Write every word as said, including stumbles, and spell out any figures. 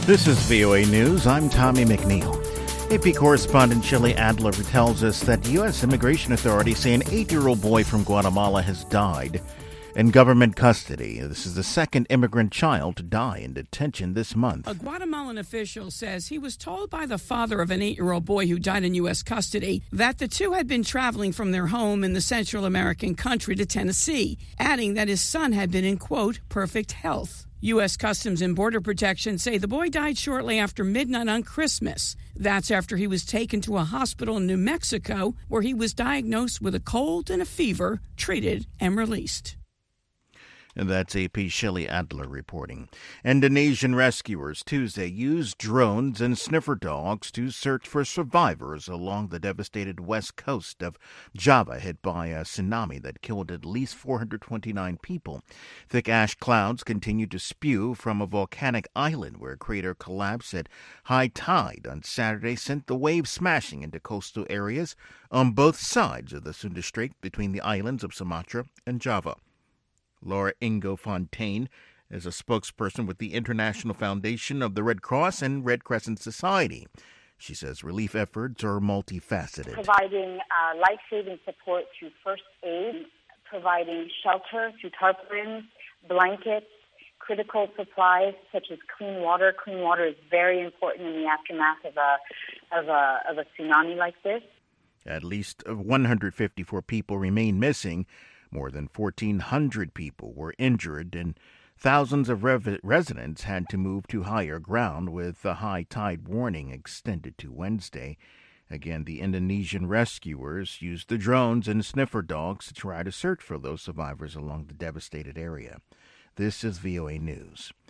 This is V O A News. I'm Tommy McNeil. A P correspondent Shelley Adler tells us that U S immigration authorities say an eight-year-old boy from Guatemala has died in government custody. This is the second immigrant child to die in detention this month. A Guatemalan official says he was told by the father of an eight-year-old boy who died in U S custody that the two had been traveling from their home in the Central American country to Tennessee, adding that his son had been in, quote, perfect health. U S Customs and Border Protection say the boy died shortly after midnight on Christmas. That's after he was taken to a hospital in New Mexico where he was diagnosed with a cold and a fever, treated, and released. And that's A P's Shelley Adler reporting. Indonesian rescuers Tuesday used drones and sniffer dogs to search for survivors along the devastated west coast of Java, hit by a tsunami that killed at least four hundred twenty-nine people. Thick ash clouds continued to spew from a volcanic island where a crater collapsed at high tide on Saturday sent the waves smashing into coastal areas on both sides of the Sunda Strait between the islands of Sumatra and Java. Laura Ingo Fontaine is a spokesperson with the International Foundation of the Red Cross and Red Crescent Society. She says relief efforts are multifaceted. Providing uh, life-saving support through first aid, providing shelter through tarpaulins, blankets, critical supplies such as clean water. Clean water is very important in the aftermath of a of a of a tsunami like this. At least one hundred fifty-four people remain missing. More than fourteen hundred people were injured, and thousands of rev- residents had to move to higher ground, with the high tide warning extended to Wednesday. Again, the Indonesian rescuers used the drones and sniffer dogs to try to search for those survivors along the devastated area. This is V O A News.